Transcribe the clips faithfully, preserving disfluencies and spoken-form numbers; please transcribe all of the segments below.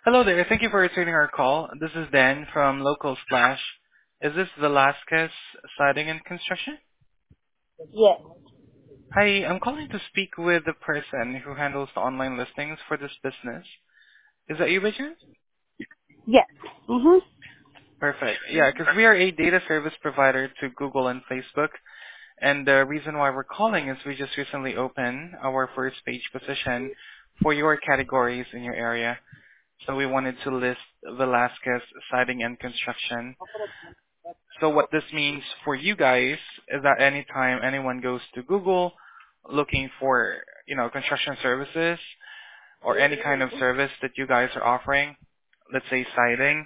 Hello there. Thank you for returning our call. This is Dan from Local Splash. Is this Velasquez Siding and Construction? Yes. Hi, I'm calling to speak with the person who handles the online listings for this business. Is that you, by chance? Yes. Mhm. Perfect. Yeah, because we are a data service provider to Google and Facebook, and the reason why we're calling is we just recently opened our first page position for your categories in your area. So we wanted to list Velasquez Siding and Construction. So what this means for you guys is that anytime anyone goes to Google looking for, you know, construction services or any kind of service that you guys are offering, let's say siding,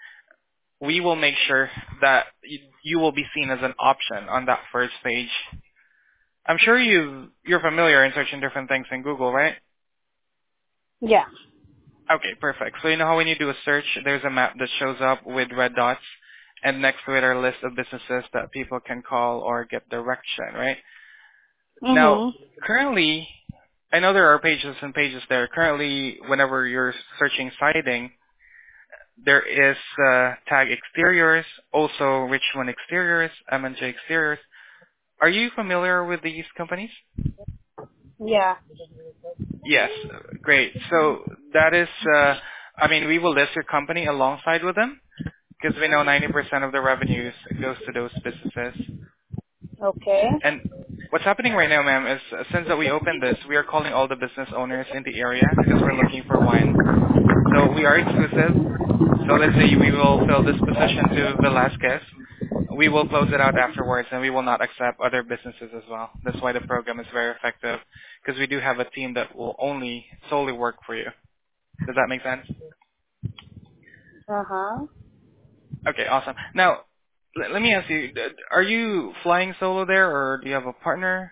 we will make sure that y- you will be seen as an option on that first page. I'm sure you you're familiar in searching different things in Google, right? Yeah. Okay, perfect. So you know how when you do a search, there's a map that shows up with red dots, and next to it are a list of businesses that people can call or get direction, right? Now, Mhm. currently, I know there are pages and pages there. Currently, whenever you're searching siding, there is uh, tag exteriors, also Richmond exteriors, M and J exteriors. Are you familiar with these companies? Yeah. Yes, great. So that is, uh, I mean, we will list your company alongside with them because we know ninety percent of the revenues goes to those businesses. Okay. And what's happening right now, ma'am, is uh, since that we opened this, we are calling all the business owners in the area because we're looking for one. So we are exclusive. So let's say we will fill this position to Velasquez. We will close it out afterwards, and we will not accept other businesses as well. That's why the program is very effective because we do have a team that will only solely work for you. Does that make sense? Uh huh. Okay, awesome. Now, l- let me ask you, d- are you flying solo there, or do you have a partner?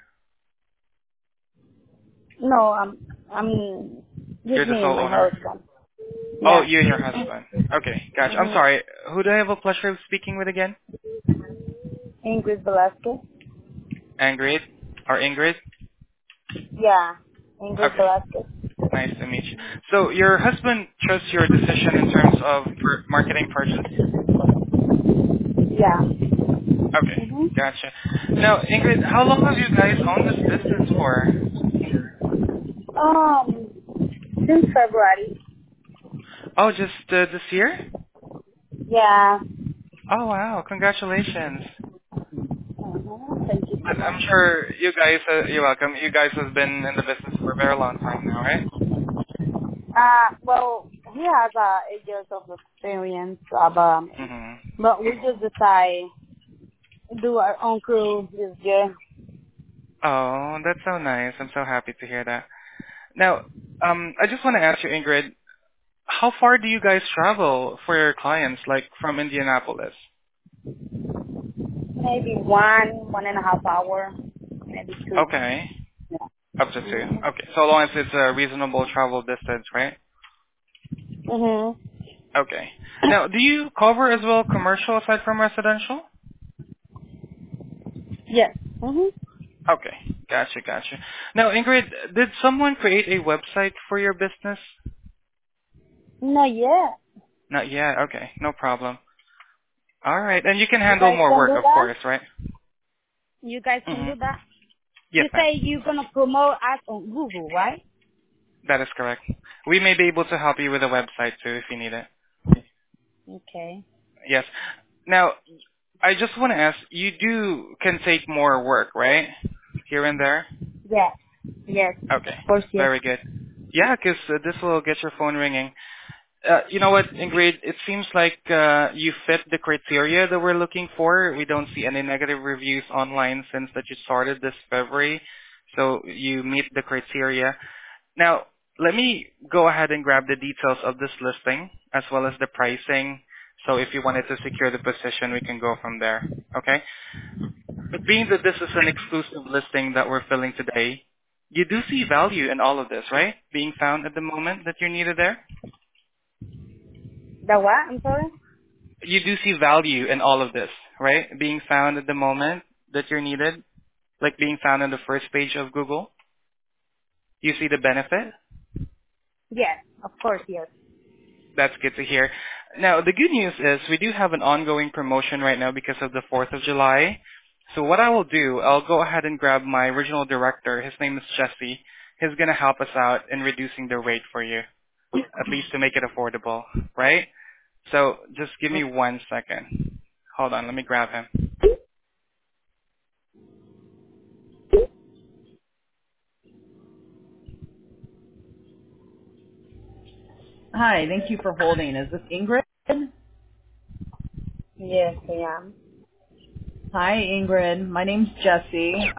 No, I'm. I'm You're with the me and sole my owner. husband. Oh, Yeah. you and your husband. Okay, gotcha. I'm Mhm. sorry. Who do I have a pleasure of speaking with again? Ingrid Velasquez. Ingrid? Or Ingrid? Yeah. Ingrid Okay, Velasquez. nice to meet you. So your husband trusts your decision in terms of per- marketing purchase? Yeah. Okay, Mhm. gotcha. Now, Ingrid, how long have you guys owned this business for? Um. Since February. Oh, just uh, this year? Yeah. Oh, wow. Congratulations. Uh-huh. Thank you so But I'm much. sure you guys, uh, you're welcome. You guys have been in the business for a very long time now, right? Uh. Well, he has uh, eight years of experience. Of, um. Mm-hmm. But we just decide do our own crew this year. Oh, that's so nice. I'm so happy to hear that. Now, um, I just want to ask you, Ingrid, how far do you guys travel for your clients, like from Indianapolis? Maybe one, one and a half hour, maybe two. Okay, Yeah. up to two. Mhm. Okay, so long as it's a reasonable travel distance, right? Mhm. Okay. Now, do you cover as well commercial aside from residential? Yes. Mhm. Okay, gotcha, gotcha. Now, Ingrid, did someone create a website for your business? Not yet. Not yet. Okay, no problem. All right, and you can You handle guys more can work, do of that. course, right? You guys can do Mm-hmm. that. Yes, You ma'am. say you're gonna promote us on Google, right? That is correct. We may be able to help you with a website too if you need it. Okay. Yes. Now, I just want to ask, you do can take more work, right? Here and there? Yeah. Yes. Okay. Of course, yes. Very good. Yeah, 'cause uh, this will get your phone ringing. Uh, you know what, Ingrid? It seems like uh, you fit the criteria that we're looking for. We don't see any negative reviews online since that you started this February, so you meet the criteria. Now, let me go ahead and grab the details of this listing as well as the pricing. So if you wanted to secure the position, we can go from there. Okay? But being that this is an exclusive listing that we're filling today, you do see value in all of this, right? Being found at the moment that you're needed there? The what? I'm sorry. You do see value in all of this, right? Being found at the moment that you're needed, like being found on the first page of Google. You see the benefit? Yes. Of course, yes. That's good to hear. Now, the good news is we do have an ongoing promotion right now because of the fourth of July. So what I will do, I'll go ahead and grab my original director. His name is Jesse. He's going to help us out in reducing the rate for you, at least to make it affordable, right? So just give me one second. Hold on, let me grab him. Hi, thank you for holding. Is this Ingrid? Yes, I am. Hi, Ingrid. My name's Jesse.